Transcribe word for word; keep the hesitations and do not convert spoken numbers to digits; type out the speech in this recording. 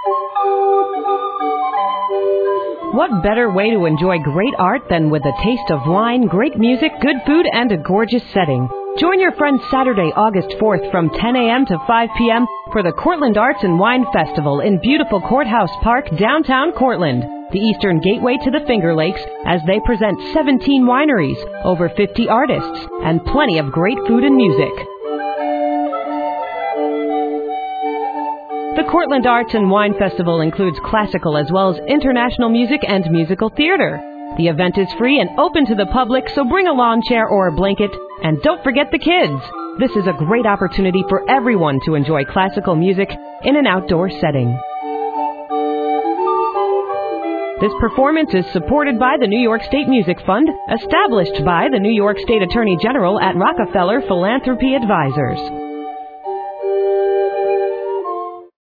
What better way to enjoy great art than with a taste of wine, great music, good food, and a gorgeous setting? Join your friends Saturday, August fourth from ten a.m. to five p.m. for the Cortland Arts and Wine Festival in beautiful Courthouse Park, downtown Cortland, the eastern gateway to the Finger Lakes, as they present seventeen wineries, over fifty artists, and plenty of great food and music. The Cortland Arts and Wine Festival includes classical as well as international music and musical theater. The event is free and open to the public, so bring a lawn chair or a blanket, and don't forget the kids. This is a great opportunity for everyone to enjoy classical music in an outdoor setting. This performance is supported by the New York State Music Fund, established by the New York State Attorney General at Rockefeller Philanthropy Advisors.